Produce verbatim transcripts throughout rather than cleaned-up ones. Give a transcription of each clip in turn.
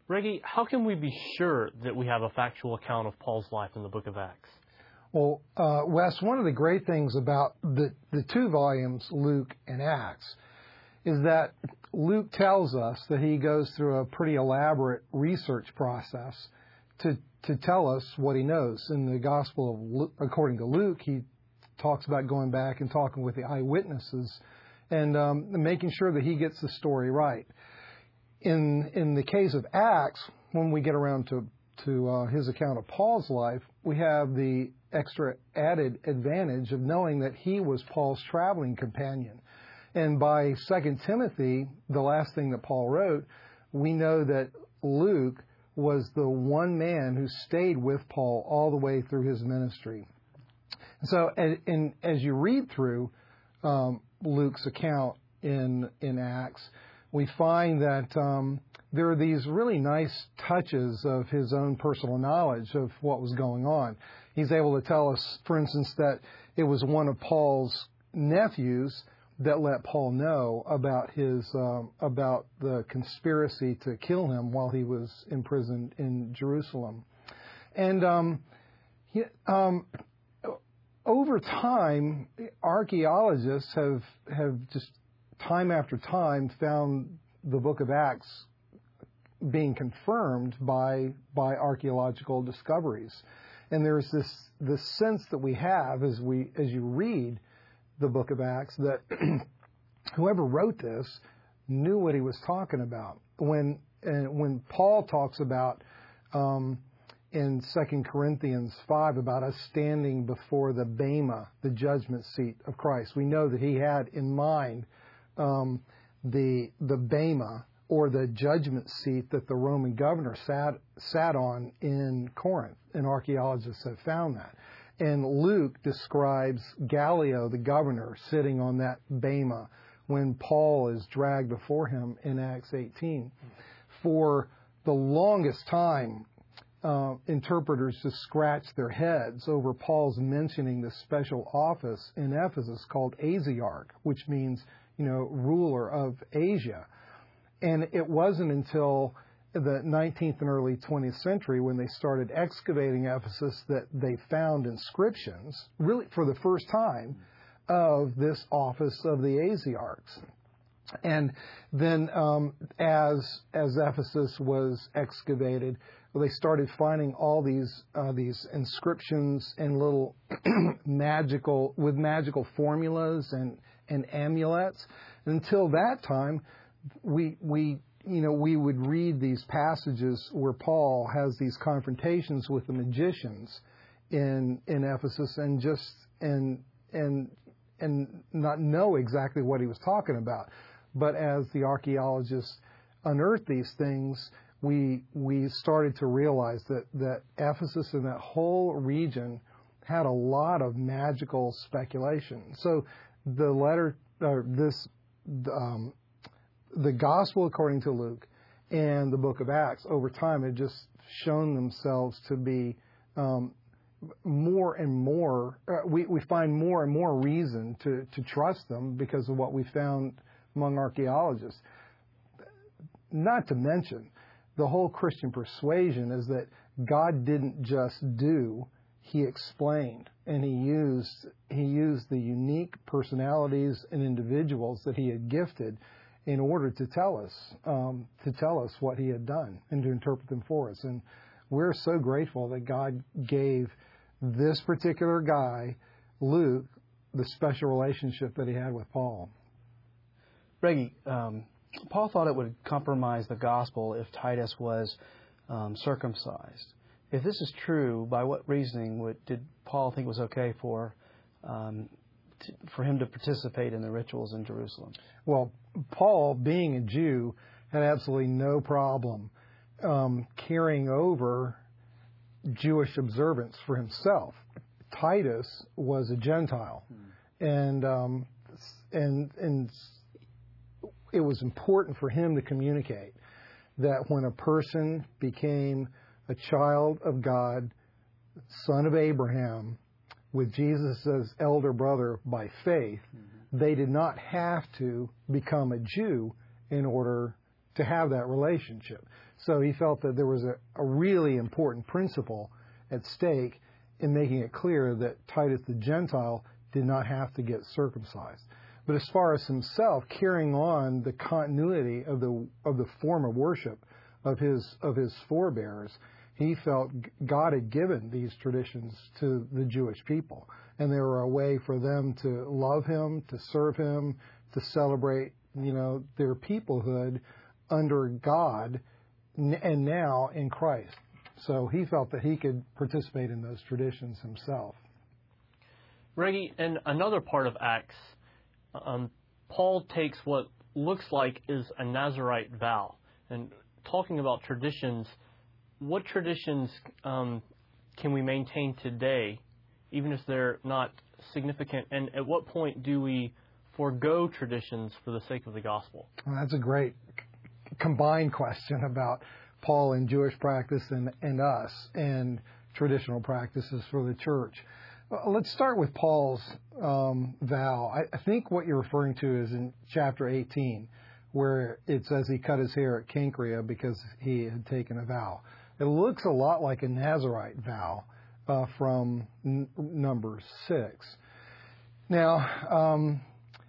Reggie, how can we be sure that we have a factual account of Paul's life in the book of Acts? Well, uh, Wes, one of the great things about the, the two volumes, Luke and Acts, is that Luke tells us that he goes through a pretty elaborate research process to to tell us what he knows. In the Gospel of Luke, according to Luke, he talks about going back and talking with the eyewitnesses and um, making sure that he gets the story right. In in the case of Acts, when we get around to to uh, his account of Paul's life, we have the extra added advantage of knowing that he was Paul's traveling companion. And by Second Timothy, the last thing that Paul wrote, we know that Luke was the one man who stayed with Paul all the way through his ministry. So, and, and as you read through um, Luke's account in in Acts, we find that um, there are these really nice touches of his own personal knowledge of what was going on. He's able to tell us, for instance, that it was one of Paul's nephews that let Paul know about his um, about the conspiracy to kill him while he was imprisoned in Jerusalem. And um, he, um, over time, archaeologists have have just time after time found the book of Acts being confirmed by by archaeological discoveries. And there's this this sense that we have as we as you read the book of Acts that whoever wrote this knew what he was talking about. When uh, when Paul talks about um, in Second Corinthians five about us standing before the bema, the judgment seat of Christ, we know that he had in mind um, the the bema, or the judgment seat that the Roman governor sat sat on in Corinth, and archaeologists have found that. And Luke describes Gallio, the governor, sitting on that bema when Paul is dragged before him in Acts eighteen. For the longest time, uh, interpreters just scratched their heads over Paul's mentioning this special office in Ephesus called Asiarch, which means, you know, ruler of Asia. And it wasn't until the nineteenth and early twentieth century when they started excavating Ephesus that they found inscriptions, really for the first time, of this office of the Asiarchs. And then um, as as Ephesus was excavated, well, they started finding all these uh, these inscriptions and little magical, with magical formulas and, and amulets. Until that time, we we you know we would read these passages where Paul has these confrontations with the magicians in in Ephesus and just and and and not know exactly what he was talking about. But as the archaeologists unearthed these things, we we started to realize that that Ephesus and that whole region had a lot of magical speculation. So the letter, or this. Um, the Gospel according to Luke and the book of Acts over time had just shown themselves to be um, more and more, uh, we, we find more and more reason to, to trust them because of what we found among archaeologists. Not to mention, the whole Christian persuasion is that God didn't just do, he explained, and he used he used the unique personalities and individuals that he had gifted in order to tell us um, to tell us what he had done and to interpret them for us. And we're so grateful that God gave this particular guy, Luke, the special relationship that he had with Paul. Reggie, um, Paul thought it would compromise the gospel if Titus was um, circumcised. If this is true, by what reasoning would, did Paul think it was okay for um, to, for him to participate in the rituals in Jerusalem? Well, Paul, being a Jew, had absolutely no problem um, carrying over Jewish observance for himself. Titus was a Gentile, hmm. and um, and and it was important for him to communicate that when a person became a child of God, son of Abraham, with Jesus as elder brother by faith, mm-hmm. they did not have to become a Jew in order to have that relationship. So he felt that there was a, a really important principle at stake in making it clear that Titus the Gentile did not have to get circumcised. But as far as himself carrying on the continuity of the of the form of worship of his of his forebears, he felt God had given these traditions to the Jewish people, and they were a way for them to love him, to serve him, to celebrate, you know, their peoplehood under God and now in Christ. So he felt that he could participate in those traditions himself. Reggie, in another part of Acts, um, Paul takes what looks like is a Nazirite vow. And talking about traditions, what traditions um, can we maintain today, even if they're not significant? And at what point do we forego traditions for the sake of the gospel? Well, that's a great combined question about Paul and Jewish practice and, and us and traditional practices for the church. Well, let's start with Paul's um, vow. I, I think what you're referring to is in chapter eighteen, where it says he cut his hair at Cenchrea because he had taken a vow. It looks a lot like a Nazirite vow uh, from n- Numbers six. Now, um,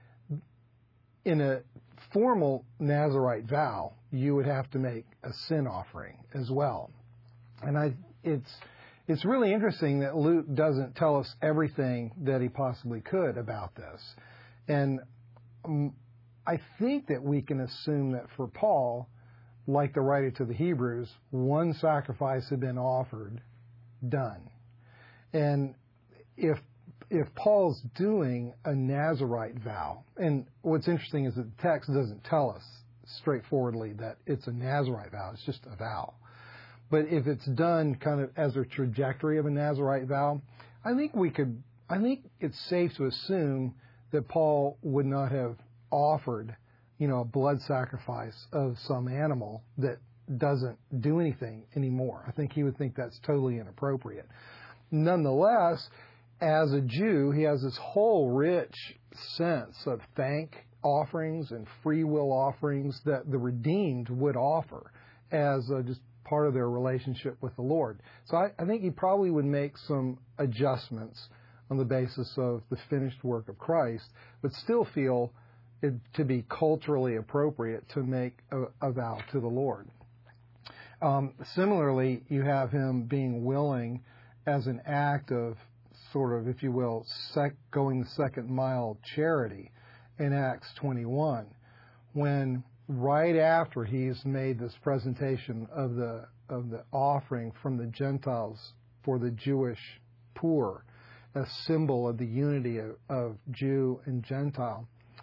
in a formal Nazirite vow, you would have to make a sin offering as well. And I, it's it's really interesting that Luke doesn't tell us everything that he possibly could about this. And um, I think that we can assume that for Paul, like the writer to the Hebrews, one sacrifice had been offered, done. And if if Paul's doing a Nazirite vow, and what's interesting is that the text doesn't tell us straightforwardly that it's a Nazirite vow, it's just a vow. But if it's done kind of as a trajectory of a Nazirite vow, I think we could, I think it's safe to assume that Paul would not have offered, you know, a blood sacrifice of some animal that doesn't do anything anymore. I think he would think that's totally inappropriate. Nonetheless, as a Jew, he has this whole rich sense of thank offerings and free will offerings that the redeemed would offer as uh, just part of their relationship with the Lord. So I, I think he probably would make some adjustments on the basis of the finished work of Christ, but still feel it to be culturally appropriate to make a, a vow to the Lord. Um, similarly, you have him being willing as an act of sort of, if you will, sec- going the second mile charity in Acts twenty-one, when right after he's made this presentation of the of the offering from the Gentiles for the Jewish poor, a symbol of the unity of, of Jew and Gentile,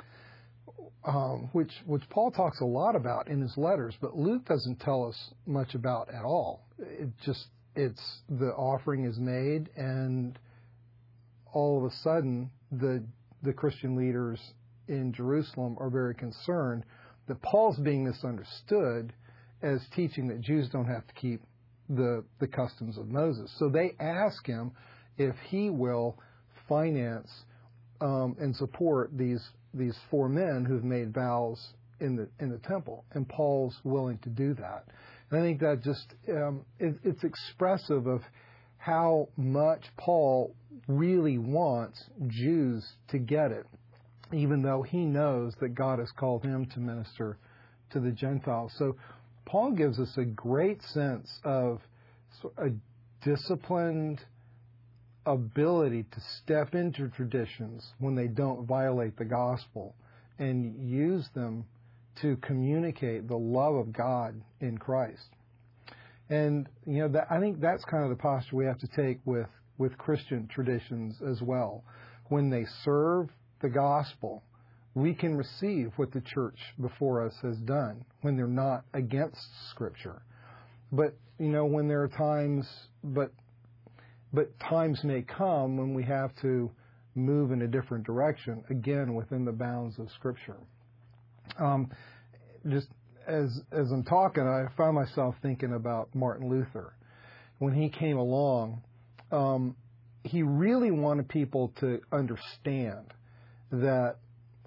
um, which which Paul talks a lot about in his letters, but Luke doesn't tell us much about at all. It just it's the offering is made, and all of a sudden the the Christian leaders in Jerusalem are very concerned that Paul's being misunderstood as teaching that Jews don't have to keep the the customs of Moses. So they ask him if he will finance um, and support these these four men who've made vows in the in the temple, and Paul's willing to do that. And I think that just um, it, it's expressive of how much Paul really wants Jews to get it, even though he knows that God has called him to minister to the Gentiles. So Paul gives us a great sense of a disciplined ability to step into traditions when they don't violate the gospel and use them to communicate the love of God in Christ. And, you know, that, I think that's kind of the posture we have to take with, with Christian traditions as well. When they serve the gospel, we can receive what the church before us has done when they're not against Scripture. But, you know, when there are times, but but times may come when we have to move in a different direction, again, within the bounds of Scripture. Um, just as as I'm talking, I found myself thinking about Martin Luther. When he came along, um, he really wanted people to understand that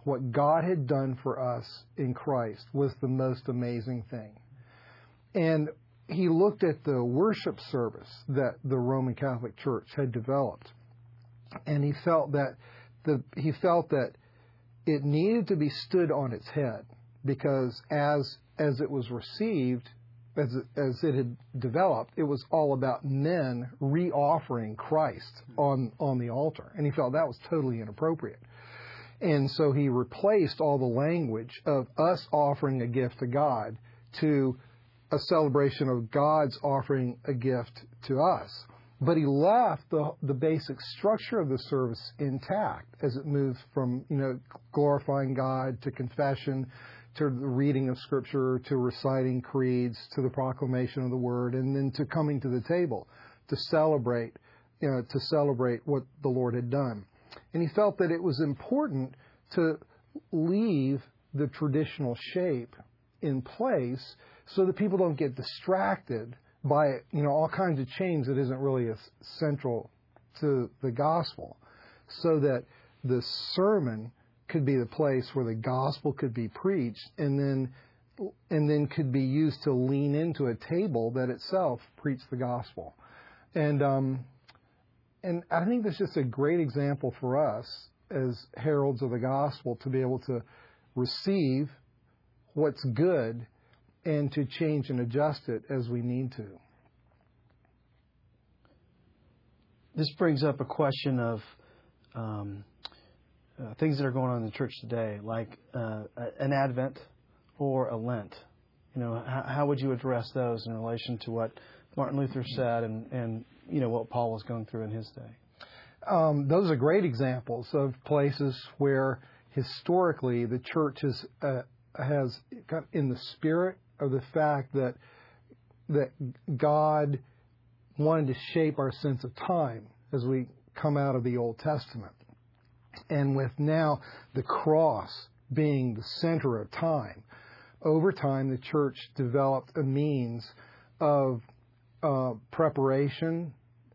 what God had done for us in Christ was the most amazing thing. And he looked at the worship service that the Roman Catholic Church had developed, and he felt that the he felt that it needed to be stood on its head, because as as it was received, as it, as it had developed, it was all about men re-offering Christ on on the altar, and he felt that was totally inappropriate. And so he replaced all the language of us offering a gift to God to a celebration of God's offering a gift to us. But he left the the basic structure of the service intact as it moves from, you know, glorifying God to confession, to the reading of Scripture, to reciting creeds, to the proclamation of the Word, and then to coming to the table to celebrate, you know, to celebrate what the Lord had done. And he felt that it was important to leave the traditional shape in place so that people don't get distracted by, you know, all kinds of change that isn't really central to the gospel, so that the sermon could be the place where the gospel could be preached, and then and then could be used to lean into a table that itself preached the gospel. And um, and I think that's just a great example for us as heralds of the gospel to be able to receive what's good and to change and adjust it as we need to. This brings up a question of um, uh, things that are going on in the church today, like uh, an Advent or a Lent. You know, how, how would you address those in relation to what Martin Luther said and, and you know, what Paul was going through in his day? Um, those are great examples of places where historically the church has uh, has got in the spirit of the fact that that God wanted to shape our sense of time as we come out of the Old Testament. And with now the cross being the center of time, over time the church developed a means of uh, preparation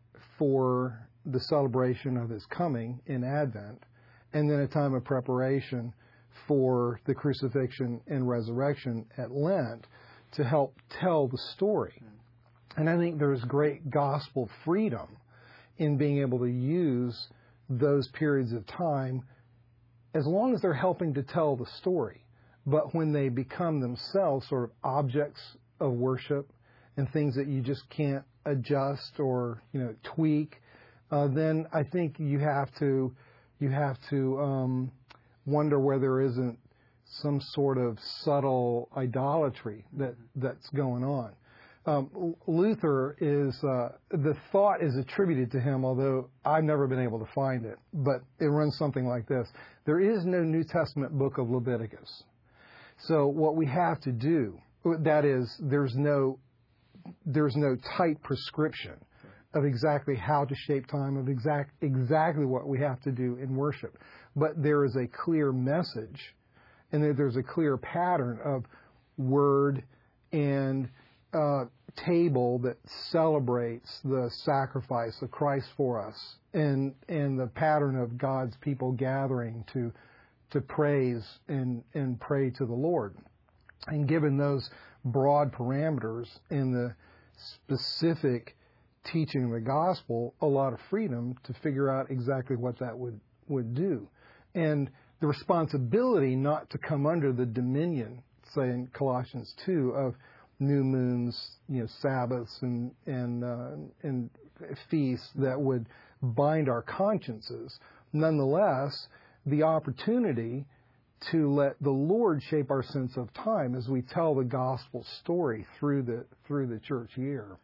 for the celebration of his coming in Advent, and then a time of preparation for the crucifixion and resurrection at Lent to help tell the story. And I think there's great gospel freedom in being able to use those periods of time as long as they're helping to tell the story. But when they become themselves sort of objects of worship and things that you just can't adjust or, you know, tweak, uh, then I think you have to you have to um, wonder whether there isn't some sort of subtle idolatry that that's going on. Um, Luther is, uh, the thought is attributed to him, although I've never been able to find it, but it runs something like this. There is no New Testament book of Leviticus. So what we have to do, that is, there's no, there's no tight prescription of exactly how to shape time, of exact, exactly what we have to do in worship. But there is a clear message, and there's a clear pattern of word and Uh, table that celebrates the sacrifice of Christ for us, and and the pattern of God's people gathering to to praise and and pray to the Lord. And given those broad parameters and the specific teaching of the gospel, a lot of freedom to figure out exactly what that would would do, and the responsibility not to come under the dominion, say in Colossians two, of new moons, you know, Sabbaths and and uh, and feasts that would bind our consciences. Nonetheless, the opportunity to let the Lord shape our sense of time as we tell the gospel story through the through the church year.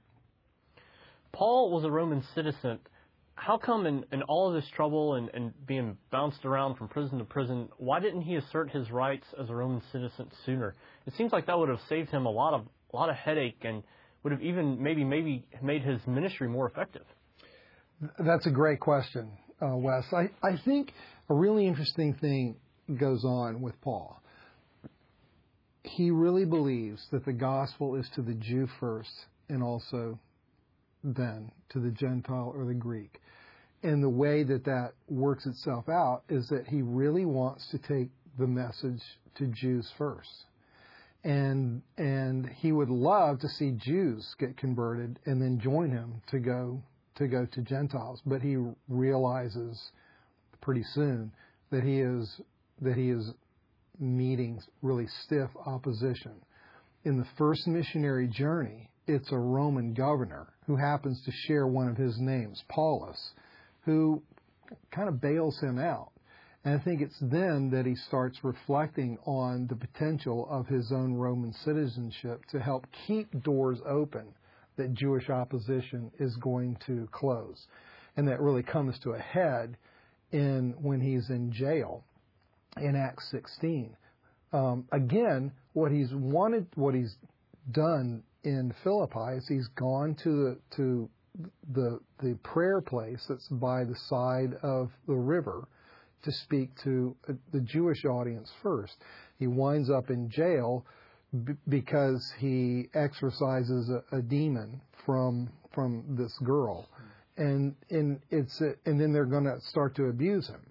Paul was a Roman citizen. How come in, in all of this trouble and, and being bounced around from prison to prison, why didn't he assert his rights as a Roman citizen sooner? It seems like that would have saved him a lot of a lot of headache and would have even maybe maybe made his ministry more effective. That's a great question, uh, Wes. I, I think a really interesting thing goes on with Paul. He really believes that the gospel is to the Jew first and also then to the Gentile or the Greek. And the way that that works itself out is that he really wants to take the message to Jews first. And and he would love to see Jews get converted and then join him to go to go to Gentiles. But he realizes pretty soon that he is that he is meeting really stiff opposition. In the first missionary journey, it's a Roman governor who happens to share one of his names, Paulus, who kind of bails him out. And I think it's then that he starts reflecting on the potential of his own Roman citizenship to help keep doors open that Jewish opposition is going to close. And that really comes to a head in when he's in jail in Acts sixteen. Um, again, what he's wanted, what he's done in Philippi is he's gone to the to the the prayer place that's by the side of the river to speak to the Jewish audience first. He winds up in jail b- because he exorcises a, a demon from from this girl, and and it's a, and then they're going to start to abuse him,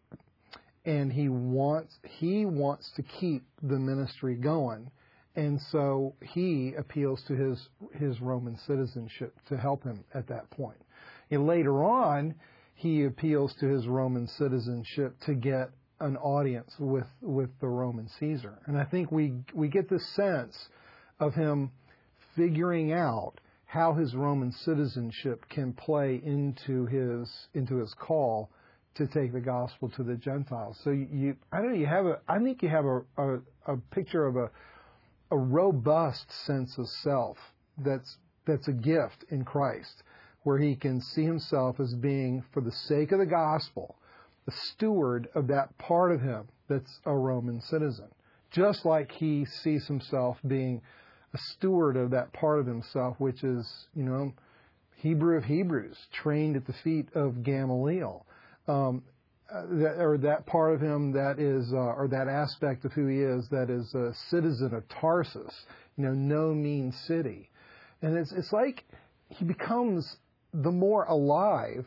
and he wants he wants to keep the ministry going, and so he appeals to his his Roman citizenship to help him at that point. And later on, he appeals to his Roman citizenship to get an audience with, with the Roman Caesar. And I think we we get this sense of him figuring out how his Roman citizenship can play into his into his call to take the gospel to the Gentiles. So you, you I don't know, you have a I think you have a, a, a picture of a a robust sense of self that's that's a gift in Christ, where he can see himself as being, for the sake of the gospel, the steward of that part of him that's a Roman citizen. Just like he sees himself being a steward of that part of himself, which is, you know, Hebrew of Hebrews, trained at the feet of Gamaliel. Um, that, or that part of him that is, uh, or that aspect of who he is, that is a citizen of Tarsus, you know, no mean city. And it's, it's like he becomes the more alive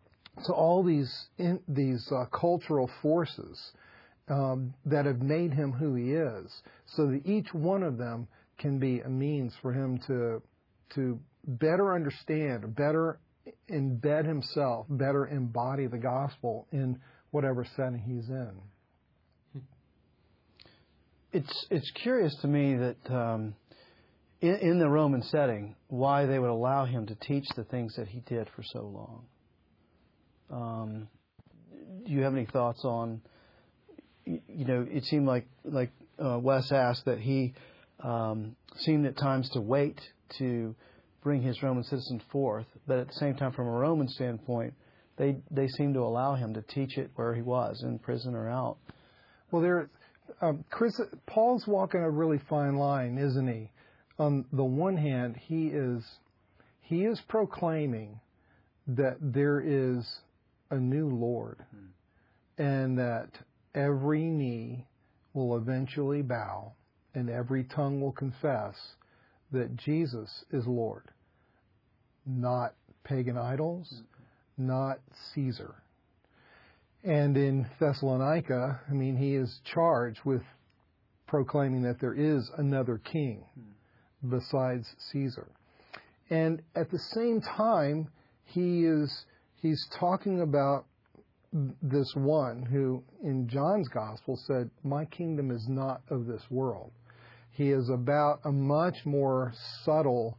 to all these in, these uh, cultural forces um, that have made him who he is, so that each one of them can be a means for him to to better understand, better embed himself, better embody the gospel in whatever setting he's in. It's it's curious to me that um, in, in the Roman setting, why they would allow him to teach the things that he did for so long. Um, do you have any thoughts on, you know, it seemed like, like uh, Wes asked, that he um, seemed at times to wait to bring his Roman citizens forth, but at the same time, from a Roman standpoint, they they seemed to allow him to teach it where he was, in prison or out. Well, there, um, Chris, Paul's walking a really fine line, isn't he? On the one hand, he is he is proclaiming that there is a new Lord, mm. and that every knee will eventually bow and every tongue will confess that Jesus is Lord, not pagan idols, mm-hmm. not Caesar. And in Thessalonica, I mean, he is charged with proclaiming that there is another king mm. besides Caesar. And at the same time, he is he's talking about this one who, in John's gospel, said, "My kingdom is not of this world." He is about a much more subtle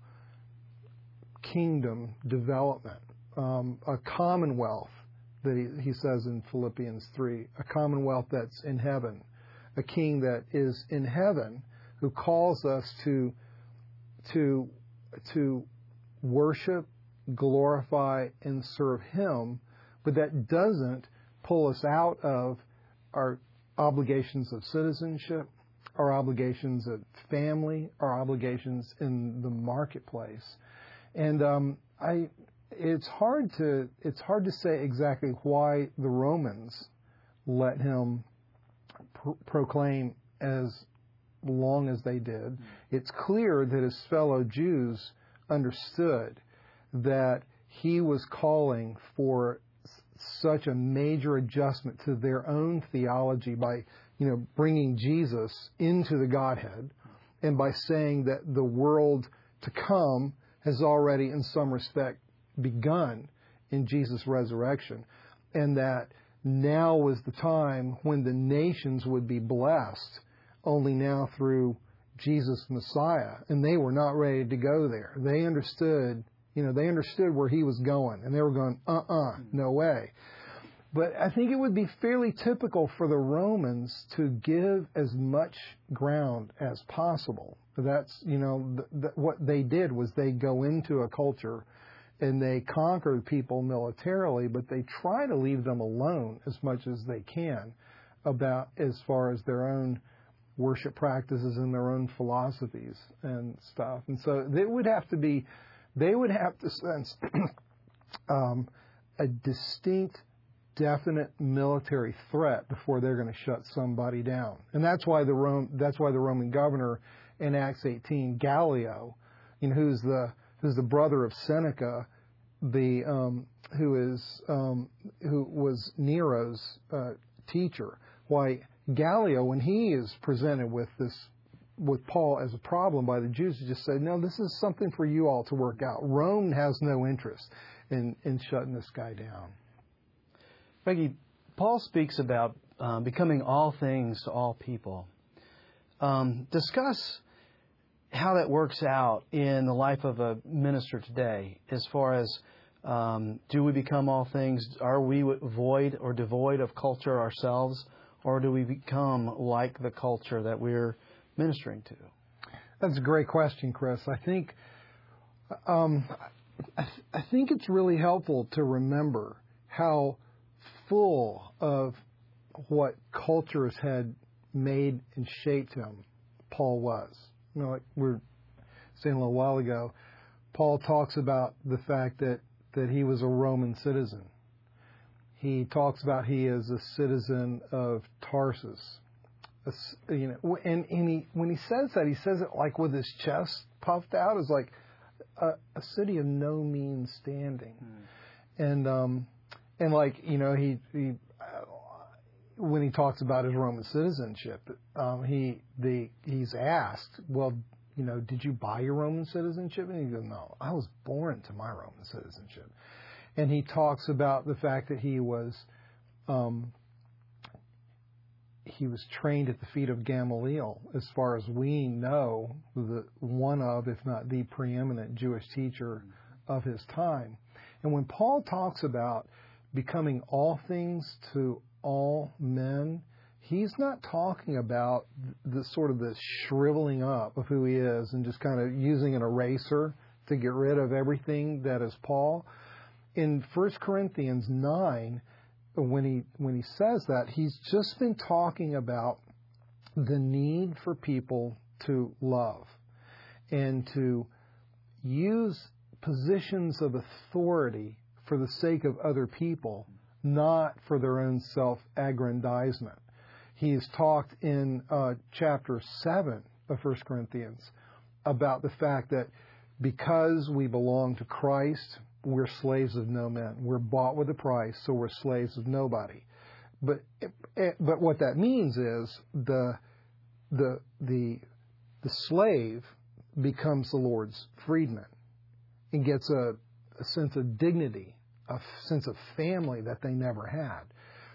kingdom development, um, a commonwealth that he, he says in Philippians three, a commonwealth that's in heaven, a king that is in heaven who calls us to to to worship, glorify, and serve him, but that doesn't pull us out of our obligations of citizenship, our obligations of family, our obligations in the marketplace. And um, I, it's hard to it's hard to say exactly why the Romans let him pr- proclaim as long as they did. Mm-hmm. It's clear that his fellow Jews understood that he was calling for s- such a major adjustment to their own theology by you know, bringing Jesus into the Godhead, and by saying that the world to come has already, in some respect, begun in Jesus' resurrection, and that now was the time when the nations would be blessed, only now through Jesus Messiah, and they were not ready to go there. They understood, you know, they understood where he was going, and they were going, uh-uh, no way. But I think it would be fairly typical for the Romans to give as much ground as possible. That's, you know, th- th- what they did was they go into a culture and they conquered people militarily, but they try to leave them alone as much as they can about as far as their own worship practices and their own philosophies and stuff. And so they would have to be, they would have to sense um, a distinct, definite military threat before they're going to shut somebody down. And that's why the Rome, that's why the Roman governor in Acts eighteen, Gallio, you know, who's the who's the brother of Seneca, the um, who is um, who was Nero's uh, teacher. Why Gallio, when he is presented with this with Paul as a problem by the Jews, he just said, "No, this is something for you all to work out. Rome has no interest in in shutting this guy down." Reggie, Paul speaks about um, becoming all things to all people. Um, discuss how that works out in the life of a minister today, as far as um, do we become all things? Are we void or devoid of culture ourselves, or do we become like the culture that we're ministering to? That's a great question, Chris. I think um, I, th- I think it's really helpful to remember how full of what cultures had made and shaped him Paul was. You know, like we were saying a little while ago, Paul talks about the fact that, that he was a Roman citizen. He talks about he is a citizen of Tarsus. A, you know, and, and he, when he says that, he says it like with his chest puffed out, as like a, a city of no mean standing. Mm. And um, and like you know, he he uh, when he talks about his Roman citizenship, um, he the he's asked, well, you know, did you buy your Roman citizenship? And he goes, no, I was born to my Roman citizenship. And he talks about the fact that he was um, he was trained at the feet of Gamaliel, as far as we know, the one of, if not the preeminent Jewish teacher of his time. And when Paul talks about becoming all things to all men, he's not talking about the sort of the shriveling up of who he is and just kind of using an eraser to get rid of everything that is Paul. In First Corinthians nine, when he when he says that, he's just been talking about the need for people to love and to use positions of authority for the sake of other people, not for their own self-aggrandizement. He's talked in uh, chapter seven of First Corinthians about the fact that because we belong to Christ, we're slaves of no men. We're bought with a price, so we're slaves of nobody. But but what that means is the the the the slave becomes the Lord's freedman and gets a, a sense of dignity, a sense of family that they never had.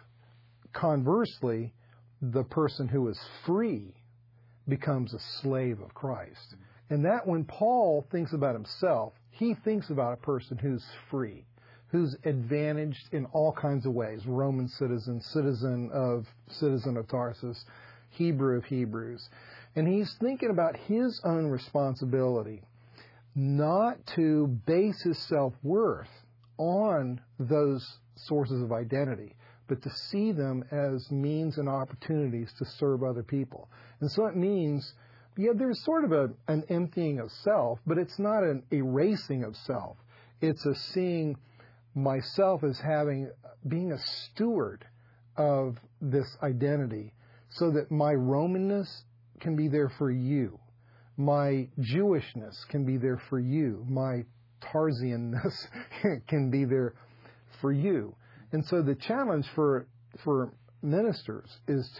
Conversely, the person who is free becomes a slave of Christ. And that when Paul thinks about himself, he thinks about a person who's free, who's advantaged in all kinds of ways. Roman citizen, citizen of citizen of Tarsus, Hebrew of Hebrews. And he's thinking about his own responsibility not to base his self-worth on those sources of identity, but to see them as means and opportunities to serve other people. And so it means, yeah, there's sort of a, an emptying of self, but it's not an erasing of self. It's a seeing myself as having, being a steward of this identity so that my Romanness can be there for you. My Jewishness can be there for you. My Tarsianness can be there for you. And so the challenge for for ministers is to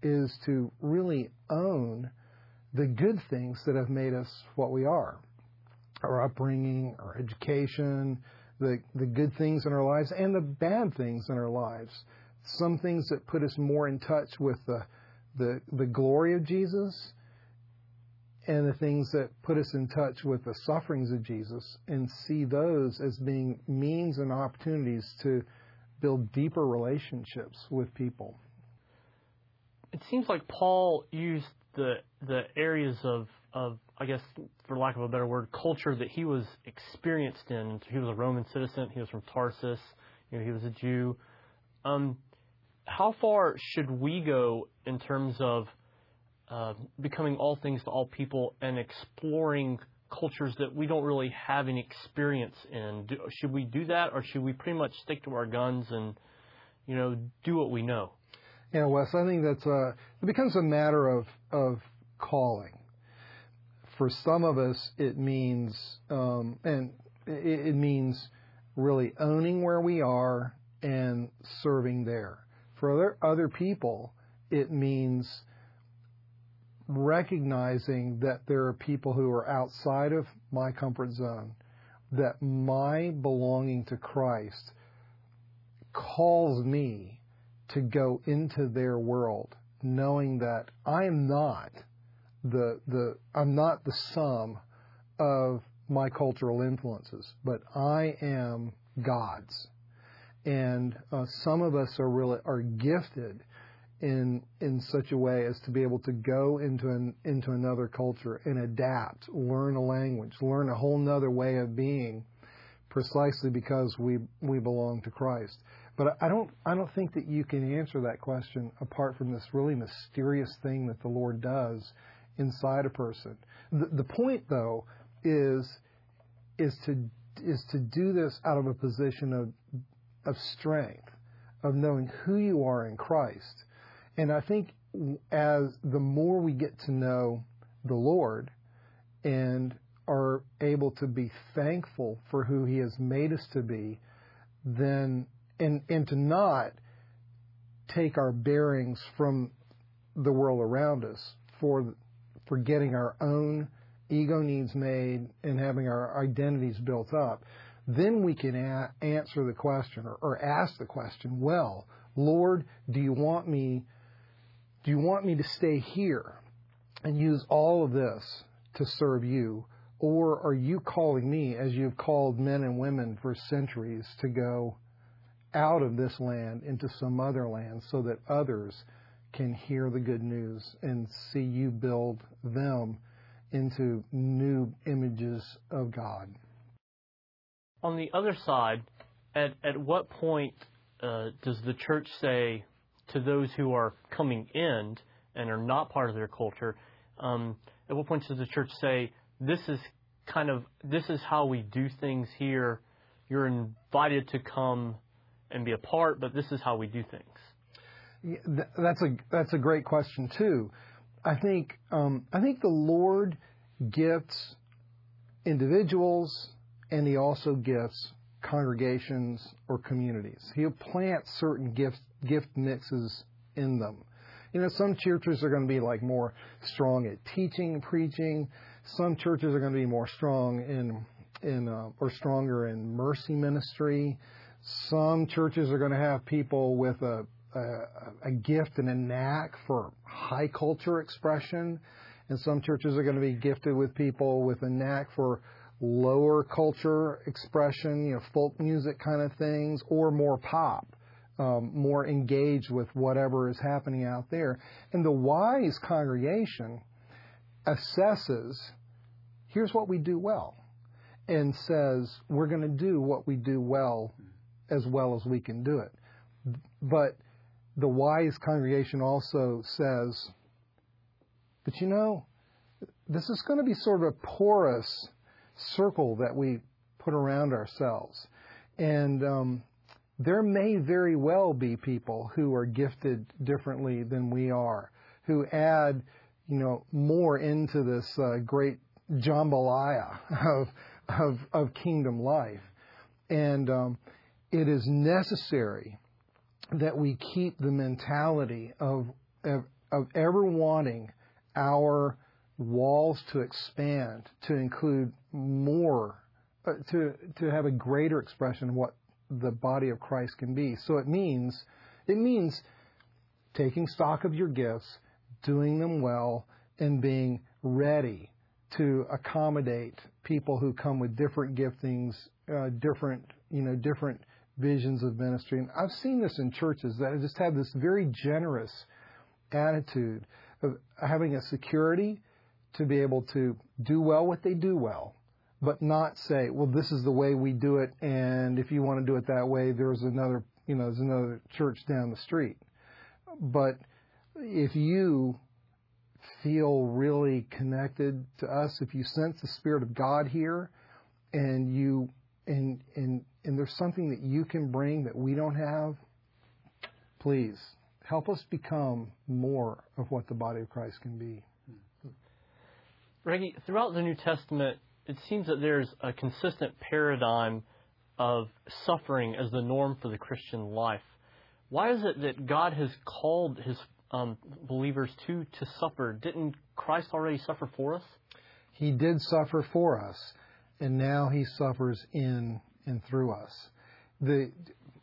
is to really own the good things that have made us what we are. Our upbringing, our education, the, the good things in our lives and the bad things in our lives. Some things that put us more in touch with the, the, the glory of Jesus, and the things that put us in touch with the sufferings of Jesus, and see those as being means and opportunities to build deeper relationships with people. It seems like Paul used the the areas of, of, I guess, for lack of a better word, culture that he was experienced in. He was a Roman citizen. He was from Tarsus. You know, he was a Jew. Um, how far should we go in terms of uh, becoming all things to all people and exploring cultures that we don't really have any experience in? Do, should we do that, or should we pretty much stick to our guns and, you know, do what we know? Yeah, Wes, I think that's a, it becomes a matter of, of calling. For some of us, it means, um, and it, it means really owning where we are and serving there. For other, other people, it means recognizing that there are people who are outside of my comfort zone, that my belonging to Christ calls me to go into their world, knowing that I am not the the I'm not the sum of my cultural influences, but I am God's. And uh, some of us are really are gifted in in such a way as to be able to go into an into another culture and adapt, learn a language, learn a whole nother way of being, precisely because we we belong to Christ. But I don't I don't think that you can answer that question apart from this really mysterious thing that the Lord does inside a person. The, the point, though, is is to is to do this out of a position of of strength, of knowing who you are in Christ. And I think as the more we get to know the Lord and are able to be thankful for who He has made us to be, then and and to not take our bearings from the world around us for for getting our own ego needs made and having our identities built up, then we can a- answer the question or, or ask the question, well, Lord, do you want me do you want me to stay here and use all of this to serve you? Or are you calling me, as you've called men and women for centuries, to go out of this land into some other land so that others can hear the good news and see you build them into new images of God? On the other side, at, at what point uh, does the church say to those who are coming in and are not part of their culture, um, at what point does the church say, this is kind of, this is how we do things here, you're invited to come and be a part, but this is how we do things? Yeah, that's a that's a great question too. I think um, I think the Lord gifts individuals, and He also gifts congregations or communities. He'll plant certain gift gift mixes in them. You know, some churches are going to be like more strong at teaching, preaching. Some churches are going to be more strong in in uh, or stronger in mercy ministry. Some churches are going to have people with a, a, a gift and a knack for high culture expression, and some churches are going to be gifted with people with a knack for lower culture expression, you know, folk music kind of things, or more pop, um, more engaged with whatever is happening out there. And the wise congregation assesses, here's what we do well, and says, we're going to do what we do well as well as we can do it. But the wise congregation also says, but you know, this is going to be sort of a porous circle that we put around ourselves. And um, there may very well be people who are gifted differently than we are, who add, you know, more into this uh, great jambalaya of, of, of kingdom life. And um, it is necessary that we keep the mentality of, of of ever wanting our walls to expand, to include more, uh, to to have a greater expression of what the body of Christ can be. So it means it means taking stock of your gifts, doing them well, and being ready to accommodate people who come with different giftings, uh, different you know different visions of ministry. And I've seen this in churches that just have this very generous attitude of having a security to be able to do well what they do well, but not say, well, this is the way we do it, and if you want to do it that way, there's another, you know, there's another church down the street. But if you feel really connected to us, if you sense the Spirit of God here, and you and and and there's something that you can bring that we don't have, please help us become more of what the body of Christ can be. Reggie, throughout the New Testament, it seems that there's a consistent paradigm of suffering as the norm for the Christian life. Why is it that God has called His um, believers to to suffer? Didn't Christ already suffer for us? He did suffer for us, and now He suffers in and through us. The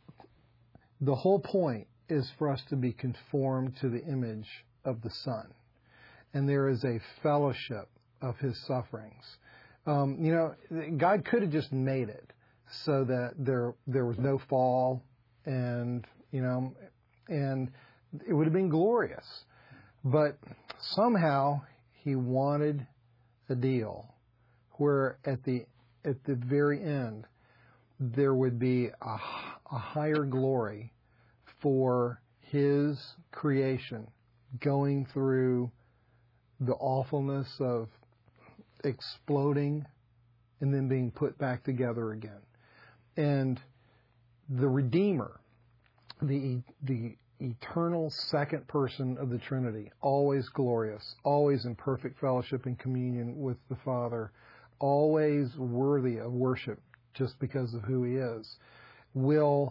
the whole point is for us to be conformed to the image of the Son, and there is a fellowship of His sufferings. Um, you know, God could have just made it so that there there was no fall, and you know, and it would have been glorious. But somehow He wanted a deal where at the at the very end there would be a, a higher glory for His creation going through the awfulness of exploding and then being put back together again. And the Redeemer, the the eternal second person of the Trinity, always glorious, always in perfect fellowship and communion with the Father, always worthy of worship just because of who He is, will,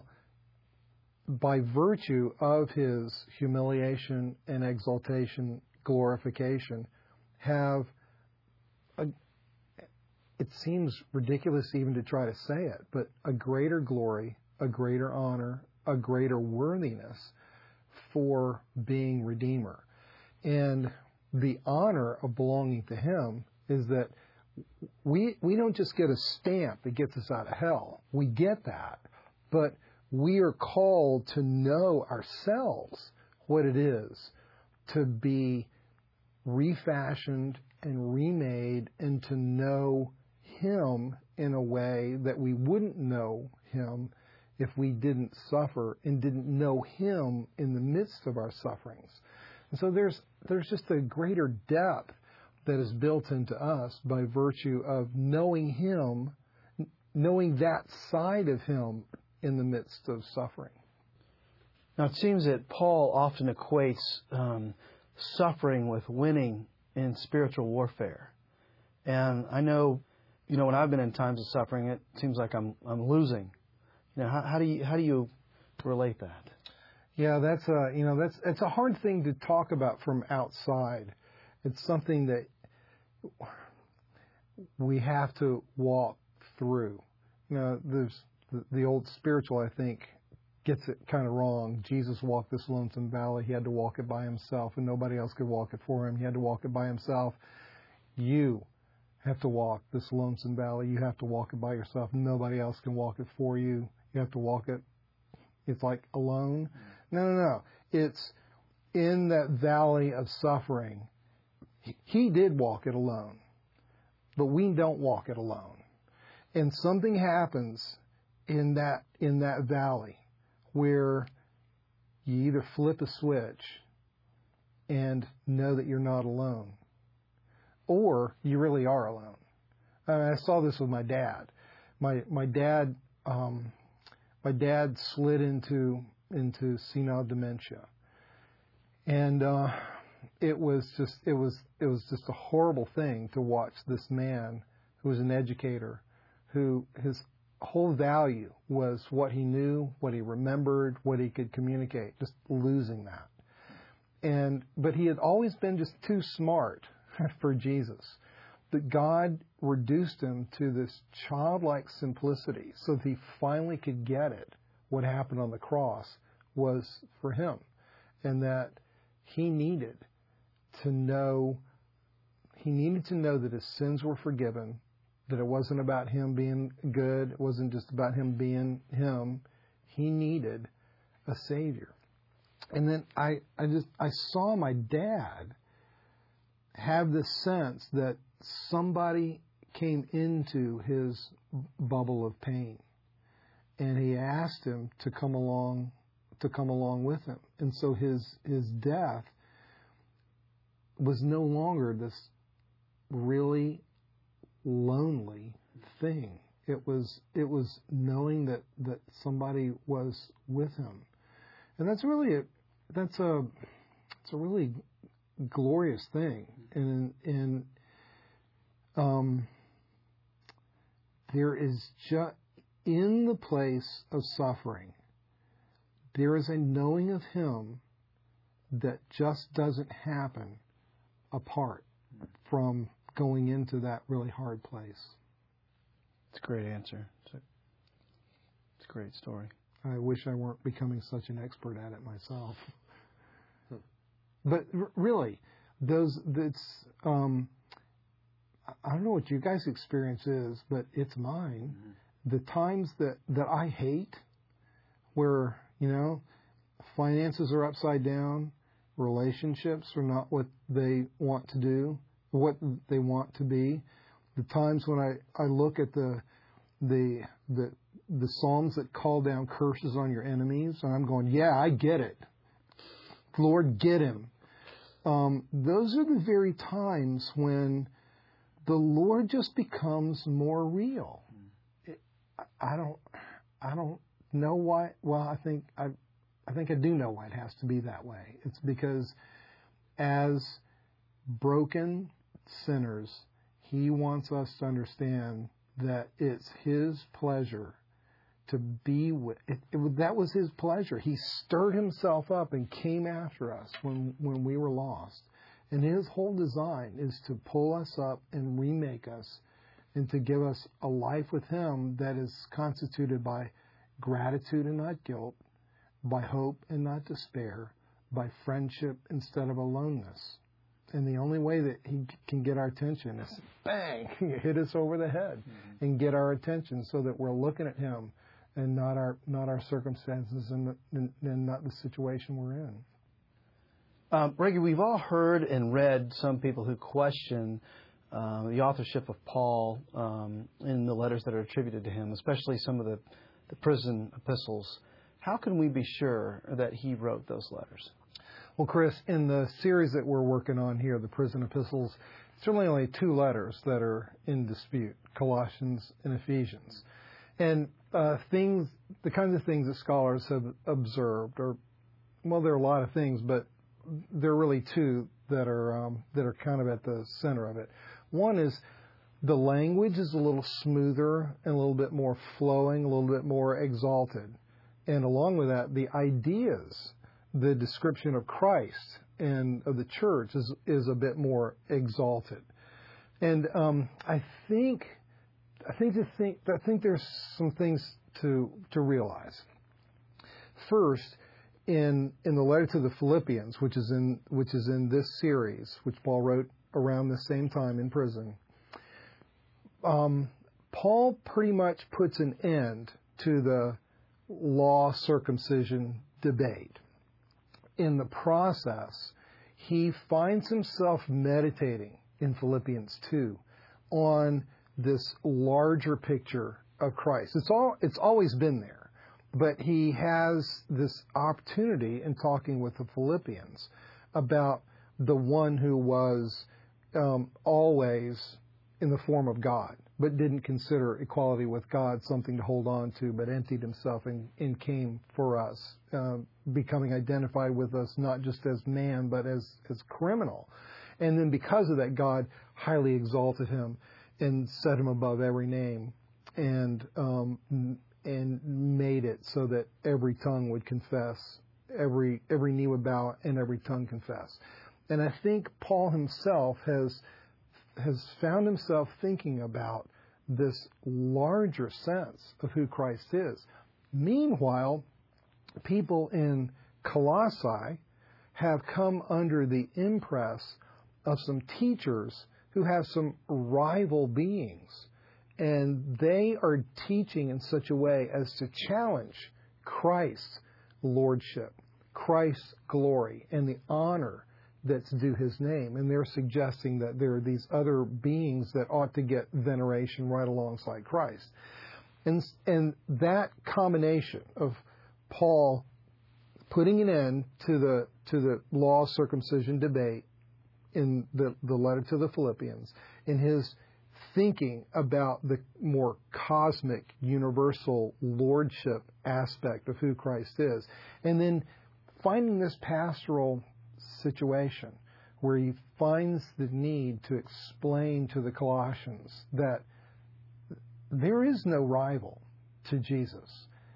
by virtue of His humiliation and exaltation, glorification, have a, it seems ridiculous even to try to say it, but a greater glory, a greater honor, a greater worthiness for being Redeemer. And the honor of belonging to Him is that we we don't just get a stamp that gets us out of hell. We get that, but we are called to know ourselves what it is to be refashioned and remade and to know Him in a way that we wouldn't know Him if we didn't suffer and didn't know Him in the midst of our sufferings. And so there's there's just a greater depth that is built into us by virtue of knowing Him, knowing that side of Him in the midst of suffering. Now it seems that Paul often equates um, suffering with winning in spiritual warfare. And I know, you know, when I've been in times of suffering, it seems like I'm I'm losing. You know, how, how do you how do you relate that? Yeah, that's a you know that's it's a hard thing to talk about from outside. It's something that we have to walk through. You know, there's the, the old spiritual, I think, gets it kind of wrong. Jesus walked this lonesome valley. He had to walk it by Himself, and nobody else could walk it for Him. He had to walk it by Himself. You have to walk this lonesome valley. You have to walk it by yourself. Nobody else can walk it for you. You have to walk it. It's like alone. No, no, no. It's in that valley of suffering. He did walk it alone, but we don't walk it alone. And something happens in that in that valley where you either flip a switch and know that you're not alone, or you really are alone. And I saw this with my dad. My my dad um, my dad slid into into senile dementia, and uh, it was just it was it was just a horrible thing to watch this man who was an educator, who his whole value was what he knew, what he remembered, what he could communicate, just losing that. and but he had always been just too smart for Jesus. That God reduced him to this childlike simplicity so that he finally could get it. What happened on the cross was for him, and that he needed to know, he needed to know that his sins were forgiven, that it wasn't about him being good, it wasn't just about him being him. He needed a Savior. And then I, I just, I saw my dad have this sense that somebody came into his bubble of pain, and he asked him to come along, to come along with him. And so his his death was no longer this really lonely thing. It was it was knowing that, that somebody was with him, and that's really a that's a it's a really glorious thing. And and um, there is just in the place of suffering, there is a knowing of Him that just doesn't happen apart from going into that really hard place. It's a great answer. It's a, it's a great story. I wish I weren't becoming such an expert at it myself. But r- really, those that's um, I don't know what you guys' experience is, but it's mine. Mm-hmm. The times that, that I hate, where, you know, finances are upside down, relationships are not what they want to do, what they want to be. The times when I, I look at the the the the Psalms that call down curses on your enemies, and I'm going, yeah, I get it. Lord, get him. Um, those are the very times when the Lord just becomes more real. It, I don't, I don't know why. Well, I think I, I think I do know why it has to be that way. It's because as broken sinners, He wants us to understand that it's His pleasure to be with. It, it, that was His pleasure. He stirred Himself up and came after us when when we were lost. And His whole design is to pull us up and remake us, and to give us a life with Him that is constituted by gratitude and not guilt, by hope and not despair, by friendship instead of aloneness. And the only way that He can get our attention is bang, hit us over the head, mm-hmm. and get our attention so that we're looking at Him and not our not our circumstances and, and, and not the situation we're in. Um, Reggie, we've all heard and read some people who question uh, the authorship of Paul um, in the letters that are attributed to him, especially some of the, the prison epistles. How can we be sure that he wrote those letters? Well, Chris, in the series that we're working on here, the prison epistles, it's really only two letters that are in dispute, Colossians and Ephesians. And uh, things, the kinds of things that scholars have observed are, well, there are a lot of things, but there are really two that are um, that are kind of at the center of it. One is the language is a little smoother and a little bit more flowing, a little bit more exalted. And along with that, the ideas, the description of Christ and of the church is is a bit more exalted. And um, I think I think to think I think there's some things to to realize. First, in in the letter to the Philippians, which is in which is in this series, which Paul wrote around the same time in prison, um, Paul pretty much puts an end to the law circumcision debate. In the process, he finds himself meditating in Philippians two on this larger picture of Christ. It's all it's always been there, but he has this opportunity in talking with the Philippians about the one who was um, always in the form of God, but didn't consider equality with God something to hold on to, but emptied himself and, and came for us, uh, becoming identified with us not just as man, but as, as criminal. And then because of that, God highly exalted him and set him above every name, and um, and made it so that every tongue would confess every every knee would bow and every tongue confess. And I think Paul himself has has found himself thinking about this larger sense of who Christ is. Meanwhile, people in Colossae have come under the impress of some teachers who have some rival beings. And they are teaching in such a way as to challenge Christ's lordship, Christ's glory, and the honor that's due his name. And they're suggesting that there are these other beings that ought to get veneration right alongside Christ. And, and that combination of Paul putting an end to the to the law of circumcision debate in the, the letter to the Philippians, in his thinking about the more cosmic, universal lordship aspect of who Christ is, and then finding this pastoral situation where he finds the need to explain to the Colossians that there is no rival to Jesus.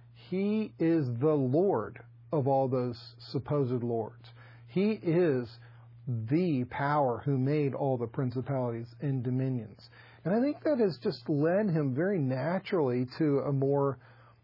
He is the Lord of all those supposed lords. He is the power who made all the principalities and dominions. And I think that has just led him very naturally to a more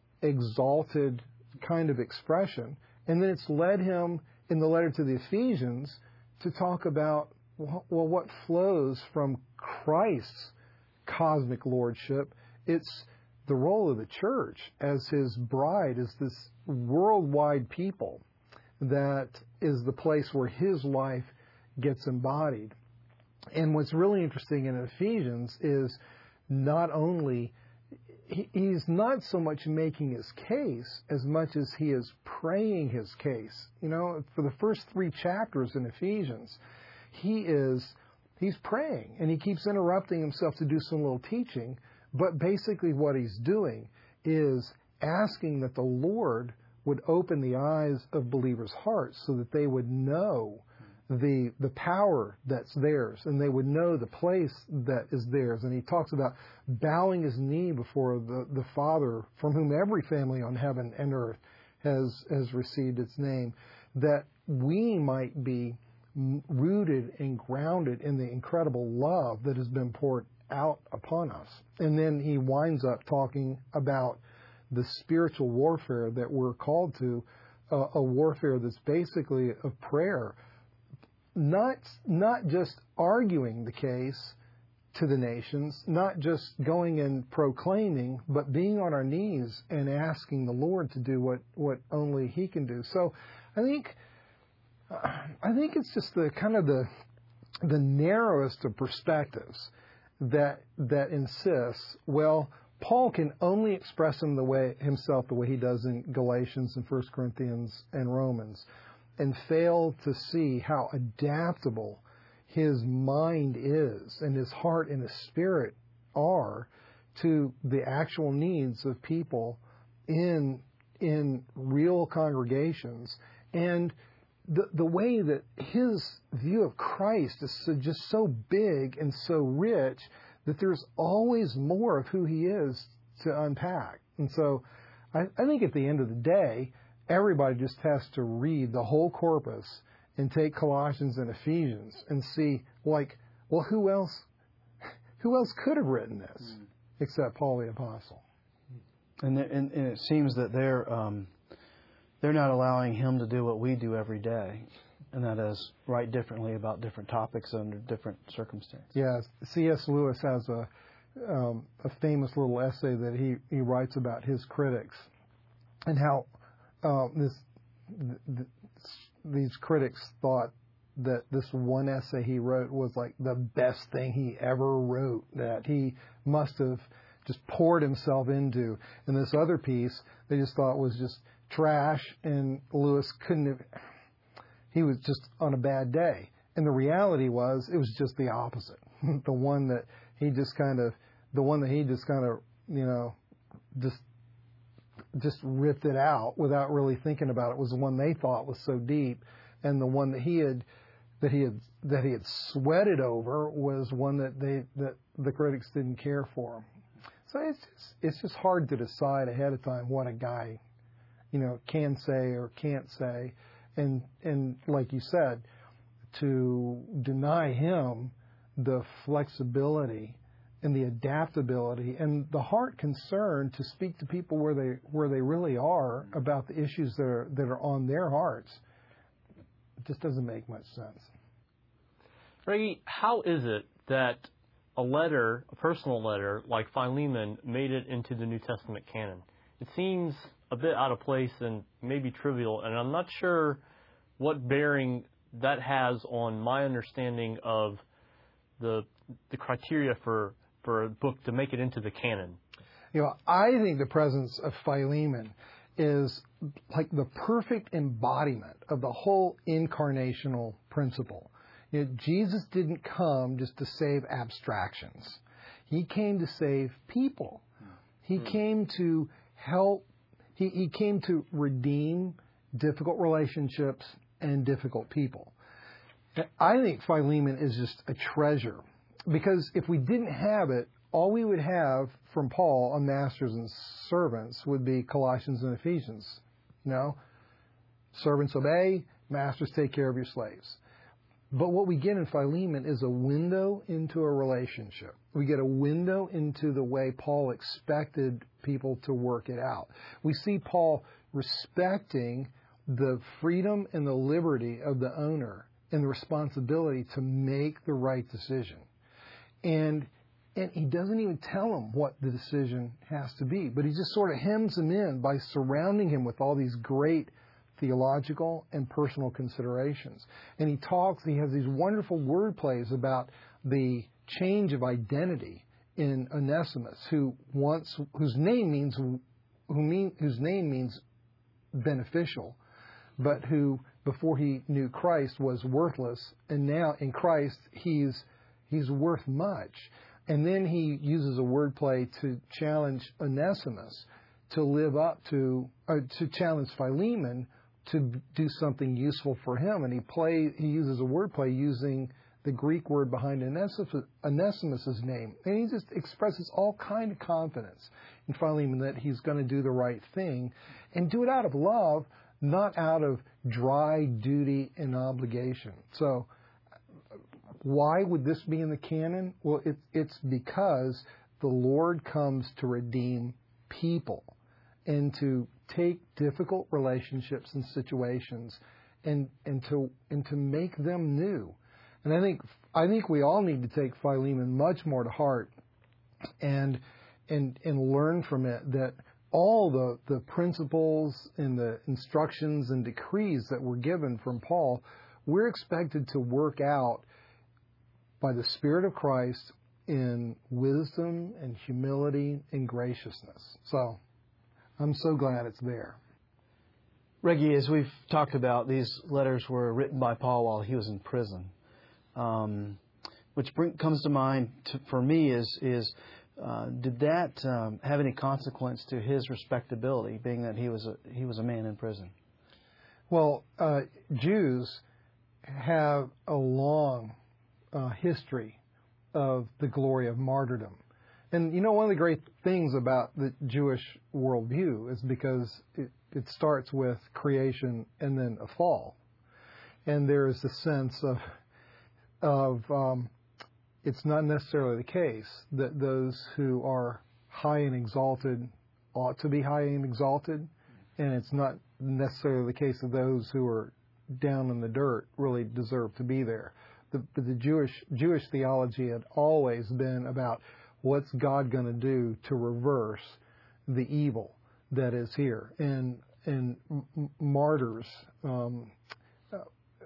exalted kind of expression. And then it's led him in the letter to the Ephesians to talk about, well, what flows from Christ's cosmic lordship. It's the role of the church as his bride, as this worldwide people that is the place where his life gets embodied. And what's really interesting in Ephesians is not only, he, he's not so much making his case as much as he is praying his case. You know, for the first three chapters in Ephesians, he is, he's praying, and he keeps interrupting himself to do some little teaching. But basically what he's doing is asking that the Lord would open the eyes of believers' hearts so that they would know the the power that's theirs, and they would know the place that is theirs. And he talks about bowing his knee before the, the Father, from whom every family on heaven and earth has has received its name, that we might be rooted and grounded in the incredible love that has been poured out upon us. And then he winds up talking about the spiritual warfare that we're called to, uh, a warfare that's basically of prayer, not not just arguing the case to the nations, not just going and proclaiming, but being on our knees and asking the Lord to do what, what only he can do. So I think I think it's just the kind of the the narrowest of perspectives that that insists, well, Paul can only express him the way himself the way he does in Galatians and First Corinthians and Romans, and fail to see how adaptable his mind is and his heart and his spirit are to the actual needs of people in in real congregations, and the the way that his view of Christ is so, just so big and so rich that there's always more of who he is to unpack. And so I, I think at the end of the day, everybody just has to read the whole corpus and take Colossians and Ephesians and see, like, well, who else who else could have written this mm. except Paul the Apostle? And, and, and it seems that they're um, they're not allowing him to do what we do every day, and that is write differently about different topics under different circumstances. Yes, C S Lewis has a um, a famous little essay that he, he writes about his critics and how uh, this th- these critics thought that this one essay he wrote was like the best thing he ever wrote, that he must have just poured himself into. And this other piece they just thought was just trash, and Lewis couldn't have, he was just on a bad day. And the reality was it was just the opposite. the one that he just kind of, the one that he just kind of, you know, just just ripped it out without really thinking about it was the one they thought was so deep, and the one that he had that he had that he had sweated over was one that they that the critics didn't care for. So it's just, it's just hard to decide ahead of time what a guy you know, can say or can't say. And, and like you said, to deny him the flexibility and the adaptability and the heart concern to speak to people where they where they really are about the issues that are that are on their hearts, it just doesn't make much sense. Reggie, how is it that a letter, a personal letter like Philemon, made it into the New Testament canon? It seems a bit out of place and maybe trivial, and I'm not sure what bearing that has on my understanding of the the criteria for for a book to make it into the canon. You know, I think the presence of Philemon is like the perfect embodiment of the whole incarnational principle. You know, Jesus didn't come just to save abstractions. He came to save people. He hmm. came to help, he, he came to redeem difficult relationships and difficult people. I think Philemon is just a treasure, because if we didn't have it, all we would have from Paul on masters and servants would be Colossians and Ephesians. You know, servants obey, masters take care of your slaves. But what we get in Philemon is a window into a relationship. We get a window into the way Paul expected people to work it out. We see Paul respecting the freedom and the liberty of the owner and the responsibility to make the right decision. And and he doesn't even tell him what the decision has to be, but he just sort of hems him in by surrounding him with all these great theological and personal considerations. And he talks, he has these wonderful word plays about the change of identity in Onesimus, who once, whose name means, who mean, whose name means beneficial, but who before he knew Christ was worthless, and now in Christ he's he's worth much. And then he uses a wordplay to challenge Onesimus to live up to, or to challenge Philemon to do something useful for him. And he play he uses a wordplay using the Greek word behind Onesimus, Onesimus's name, and he just expresses all kind of confidence in Philemon that he's going to do the right thing and do it out of love, not out of dry duty and obligation. So why would this be in the canon? Well, it, it's because the Lord comes to redeem people and to take difficult relationships and situations and, and to and to make them new. And I think I think we all need to take Philemon much more to heart and and and learn from it that all the, the principles and the instructions and decrees that were given from Paul, we're expected to work out by the Spirit of Christ in wisdom and humility and graciousness. So I'm so glad it's there. Reggie, as we've talked about, these letters were written by Paul while he was in prison. Um, which bring, comes to mind to, for me is, is uh, did that um, have any consequence to his respectability, being that he was a, he was a man in prison? Well, uh, Jews have a long uh, history of the glory of martyrdom. And, you know, one of the great things about the Jewish worldview is because it, it starts with creation and then a fall. And there is a sense of, of um, it's not necessarily the case that those who are high and exalted ought to be high and exalted. And it's not necessarily the case that those who are down in the dirt really deserve to be there. The, the Jewish Jewish theology had always been about what's God going to do to reverse the evil that is here. And and m- martyrs, um, uh,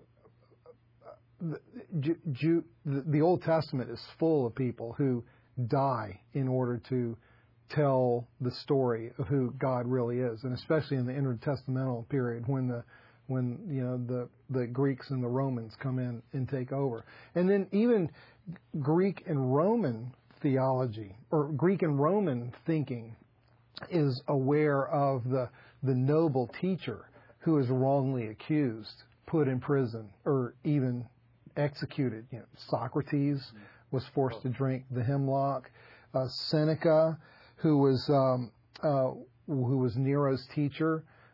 the, Jew, the, the Old Testament is full of people who die in order to tell the story of who God really is, and especially in the intertestamental period when the when you know the the Greeks and the Romans come in and take over, and then even Greek and Roman theology or Greek and Roman thinking is aware of the the noble teacher who is wrongly accused, put in prison, or even executed. You know, Socrates was forced to drink the hemlock. Uh, Seneca, who was um, uh, who was Nero's teacher,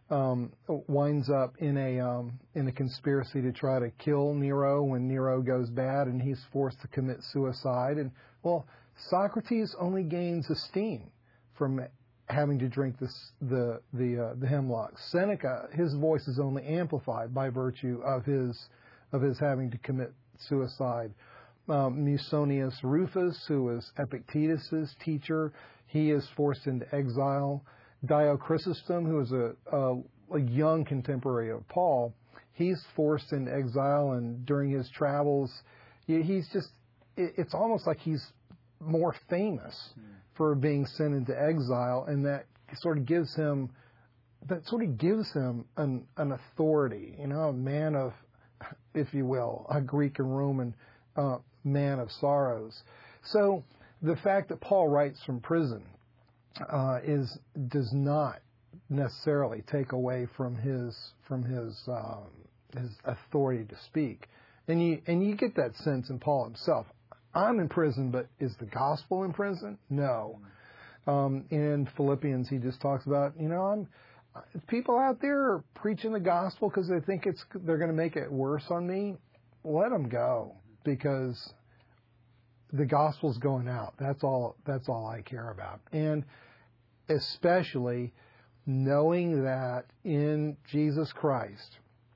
um, winds up in a um, in a conspiracy to try to kill Nero when Nero goes bad, and he's forced to commit suicide. And well, Socrates only gains esteem from having to drink this, the the uh, the hemlock. Seneca, his voice is only amplified by virtue of his of his having to commit suicide. Um, Musonius Rufus, who was Epictetus's teacher, he is forced into exile. Dio Chrysostom, who is a, a, a young contemporary of Paul, he's forced into exile, and during his travels, he's just, it, it's almost like he's more famous mm. for being sent into exile, and that sort of gives him, that sort of gives him an, an authority, you know, a man of, if you will, a Greek and Roman uh, man of sorrows. So the fact that Paul writes from prison uh, is does not necessarily take away from his from his um, his authority to speak, and you and you get that sense in Paul himself. I'm in prison, but is the gospel in prison? No. Um, in Philippians, he just talks about, you know, I'm people out there are preaching the gospel because they think it's they're going to make it worse on me. Let them go, because the gospel's going out. That's all. That's all I care about. And especially knowing that in Jesus Christ,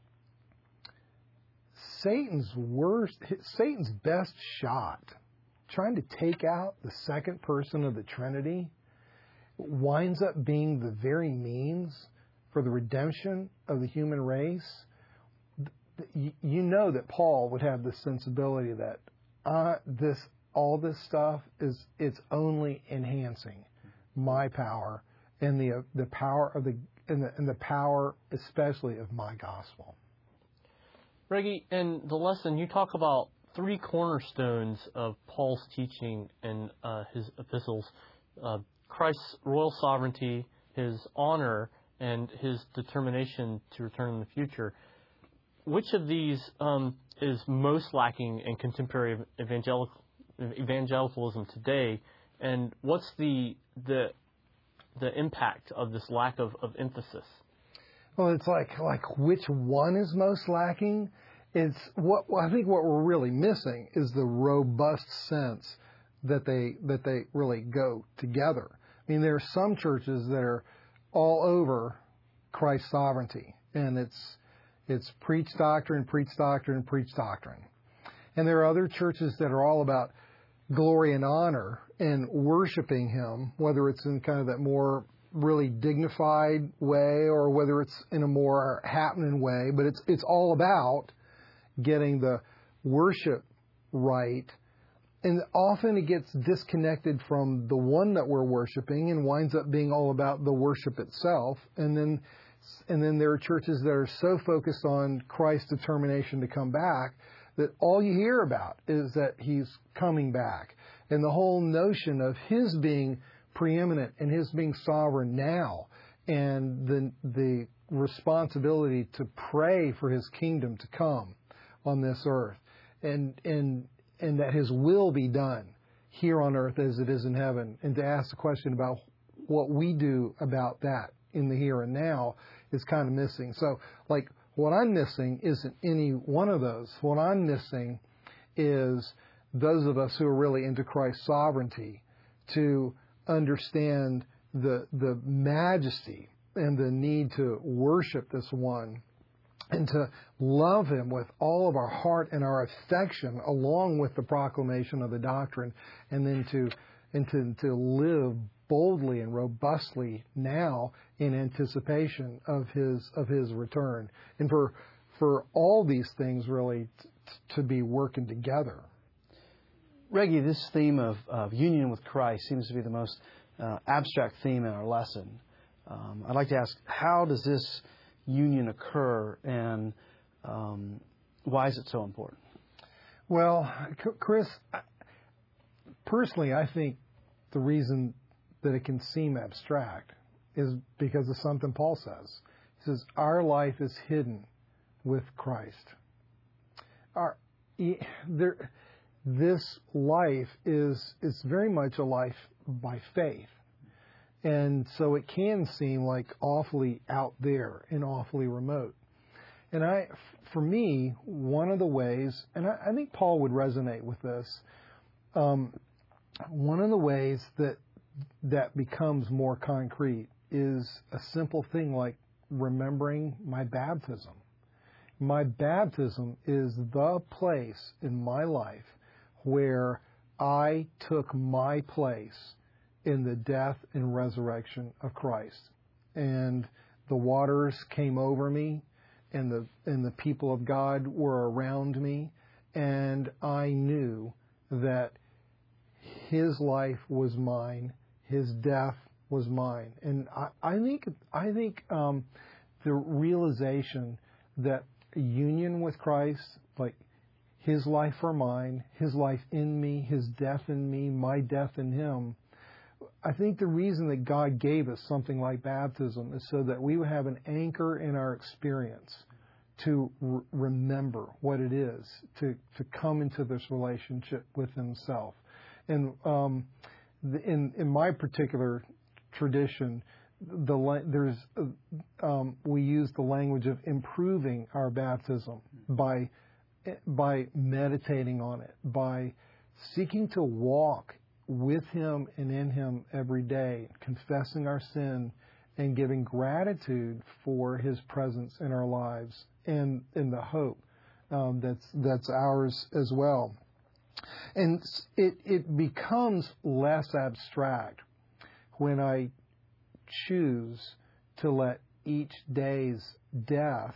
Satan's worst, Satan's best shot, trying to take out the second person of the Trinity, winds up being the very means for the redemption of the human race. You know that Paul would have the sensibility that uh, this, all this stuff is, it's only enhancing my power and the the power of the and the, and the power especially of my gospel. Reggie, in the lesson, you talk about three cornerstones of Paul's teaching in uh, his epistles: uh, Christ's royal sovereignty, his honor, and his determination to return in the future. Which of these um, is most lacking in contemporary evangelical, evangelicalism today, and what's the the the impact of this lack of, of emphasis? Well, it's like like which one is most lacking? It's what well, I think what we're really missing is the robust sense that they that they really go together. I mean, there are some churches that are all over Christ's sovereignty, and it's it's preach doctrine, preach doctrine, preach doctrine. And there are other churches that are all about glory and honor and worshiping Him, whether it's in kind of that more really dignified way or whether it's in a more happening way, but it's it's all about getting the worship right. And often it gets disconnected from the one that we're worshiping and winds up being all about the worship itself. And then and then there are churches that are so focused on Christ's determination to come back that all you hear about is that He's coming back. And the whole notion of His being preeminent and His being sovereign now, and the the responsibility to pray for His kingdom to come on this earth, and and and that His will be done here on earth as it is in heaven, and to ask the question about what we do about that in the here and now is kind of missing. So, like, what I'm missing isn't any one of those. What I'm missing is those of us who are really into Christ's sovereignty to understand the the majesty and the need to worship this one and to love Him with all of our heart and our affection, along with the proclamation of the doctrine, and then to and to, to live boldly and robustly now in anticipation of His of His return, and for for all these things really t- to be working together. Reggie, this theme of, of union with Christ seems to be the most uh, abstract theme in our lesson. Um, I'd like to ask, how does this union occur, and um, why is it so important? Well, Chris, personally, I think the reason that it can seem abstract is because of something Paul says. He says, our life is hidden with Christ. Our, there, this life is, is very much a life by faith. And so it can seem like awfully out there and awfully remote. And I, for me, one of the ways, and I, I think Paul would resonate with this, um, one of the ways that that becomes more concrete is a simple thing like remembering my baptism. My baptism is the place in my life where I took my place in the death and resurrection of Christ. And the waters came over me, and the and the people of God were around me, and I knew that His life was mine, His death was mine. And I, I think I think um, the realization that union with Christ, like His life for mine, His life in me, His death in me, my death in Him. I think the reason that God gave us something like baptism is so that we would have an anchor in our experience to re- remember what it is to, to come into this relationship with Himself. And um, the, in in my particular tradition, the there's um, we use the language of improving our baptism by by meditating on it, by seeking to walk with Him and in Him every day, confessing our sin and giving gratitude for His presence in our lives and in the hope um, that's that's ours as well. And it it becomes less abstract when I choose to let each day's death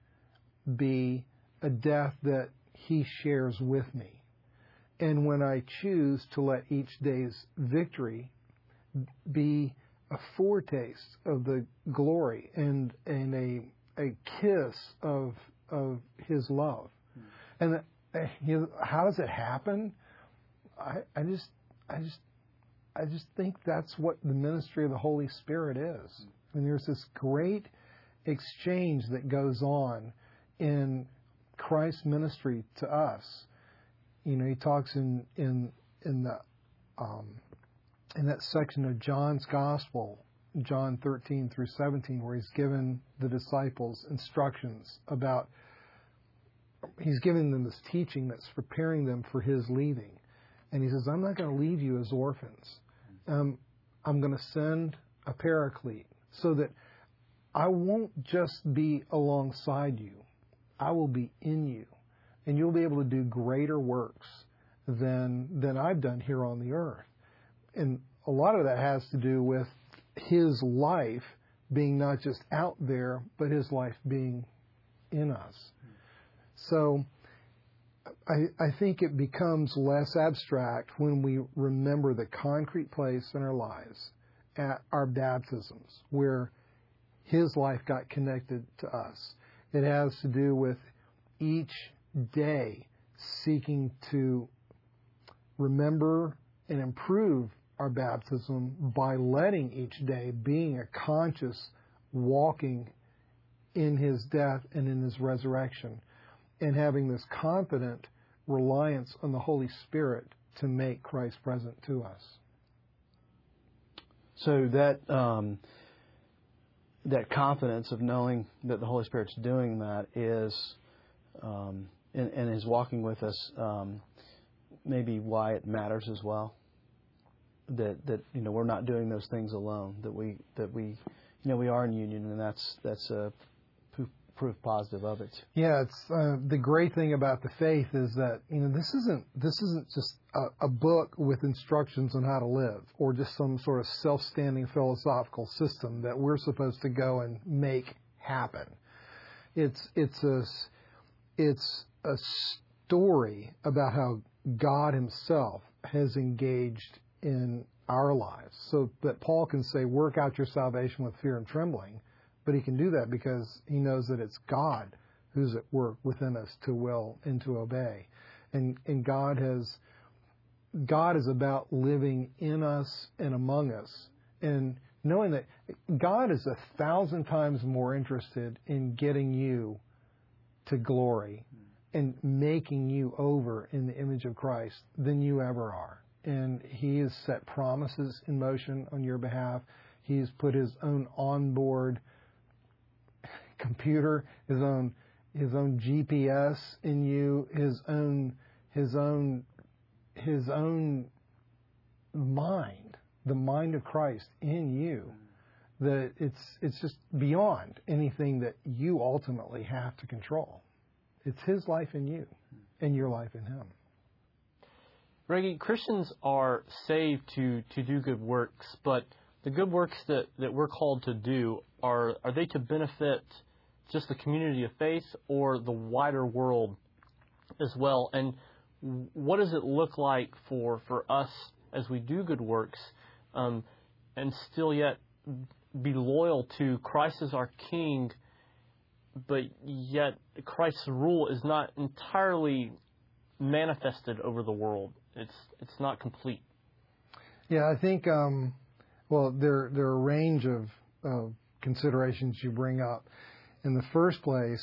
be a death that He shares with me. And when I choose to let each day's victory be a foretaste of the glory and and a a kiss of of His love. Mm. And uh, you know, how does it happen? I, I just I just I just think that's what the ministry of the Holy Spirit is. Mm. And there's this great exchange that goes on in Christ's ministry to us. You know, He talks in in in the um, in that section of John's Gospel, John thirteen through seventeen, where He's given the disciples instructions about. He's giving them this teaching that's preparing them for His leaving, and He says, "I'm not going to leave you as orphans. Um, I'm going to send a Paraclete, so that I won't just be alongside you. I will be in you. And you'll be able to do greater works than than I've done here on the earth." And a lot of that has to do with His life being not just out there, but His life being in us. So I, I think it becomes less abstract when we remember the concrete place in our lives at our baptisms where His life got connected to us. It has to do with each day seeking to remember and improve our baptism by letting each day being a conscious walking in His death and in His resurrection, and having this confident reliance on the Holy Spirit to make Christ present to us. So that um, that confidence of knowing that the Holy Spirit's doing that is um, and, and is walking with us, um, maybe why it matters as well. That that you know we're not doing those things alone. That we that we you know we are in union, and that's that's a proof, proof positive of it. Yeah, it's uh, the great thing about the faith is that you know this isn't this isn't just a, a book with instructions on how to live, or just some sort of self-standing philosophical system that we're supposed to go and make happen. It's it's a it's a story about how God Himself has engaged in our lives, so that Paul can say, work out your salvation with fear and trembling. But he can do that because he knows that it's God who's at work within us to will and to obey. And and God has God is about living in us and among us, and knowing that God is a thousand times more interested in getting you to glory and making you over in the image of Christ than you ever are. And He has set promises in motion on your behalf. He's put his own onboard computer, his own his own G P S in you, his own his own his own mind, the mind of Christ in you. That it's it's just beyond anything that you ultimately have to control. It's his life in you and your life in him. Reggie, Christians are saved to, to do good works, but the good works that, that we're called to do, are are they to benefit just the community of faith or the wider world as well? And what does it look like for, for us as we do good works um, and still yet be loyal to Christ as our King, but yet Christ's rule is not entirely manifested over the world? It's it's not complete. Yeah, I think, um, well, there, there are a range of, of considerations you bring up. In the first place,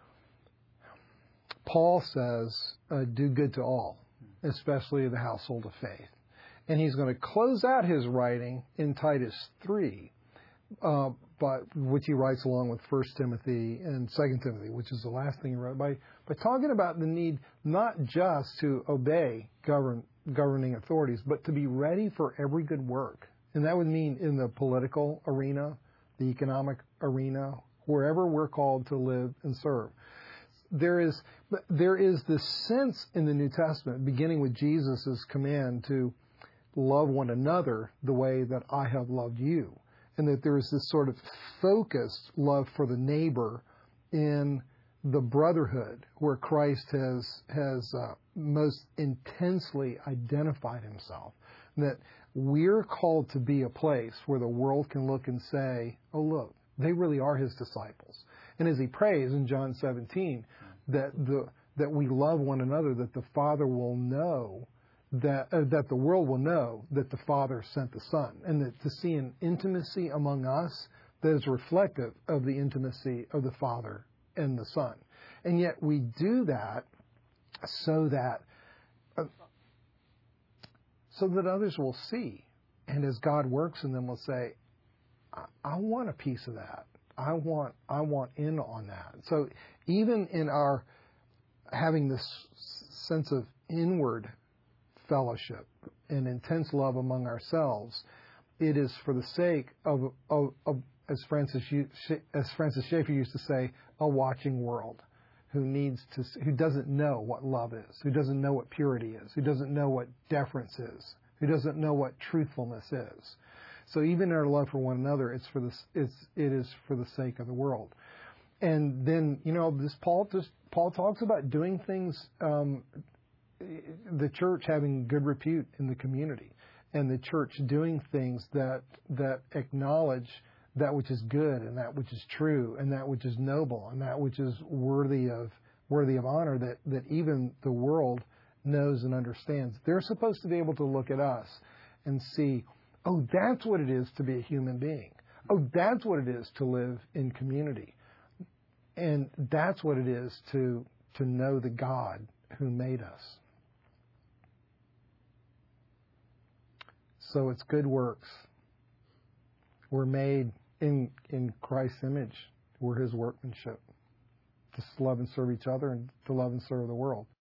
Paul says, uh, do good to all, especially the household of faith. And he's going to close out his writing in Titus three, uh, but, which he writes along with First Timothy and Second Timothy, which is the last thing he wrote, by, by talking about the need not just to obey govern, governing authorities, but to be ready for every good work. And that would mean in the political arena, the economic arena, wherever we're called to live and serve. There is, there is this sense in the New Testament, beginning with Jesus' command to love one another the way that I have loved you. And that there is this sort of focused love for the neighbor in the brotherhood where Christ has has uh, most intensely identified himself. That we're called to be a place where the world can look and say, oh, look, they really are his disciples. And as he prays in John seventeen, that the that we love one another, that the Father will know, that uh, that the world will know that the Father sent the Son, and that to see an intimacy among us that is reflective of the intimacy of the Father and the Son. And yet we do that so that uh, so that others will see, and as God works in them, will say, I, I want a piece of that. I want I want in on that. So even in our having this sense of inward fellowship and intense love among ourselves, it is for the sake of, of, of as Francis as Francis Schaeffer used to say, a watching world who needs to who doesn't know what love is, who doesn't know what purity is, who doesn't know what deference is, who doesn't know what truthfulness is. So even in our love for one another, it's for the it's it is for the sake of the world. And then you know this Paul just Paul talks about doing things. Um, the church having good repute in the community, and the church doing things that that acknowledge that which is good and that which is true and that which is noble and that which is worthy of worthy of honor, that, that even the world knows and understands. They're supposed to be able to look at us and see, oh, that's what it is to be a human being. Oh, that's what it is to live in community. And that's what it is to to know the God who made us. So it's good works. We're made in in Christ's image. We're his workmanship. To love and serve each other and to love and serve the world.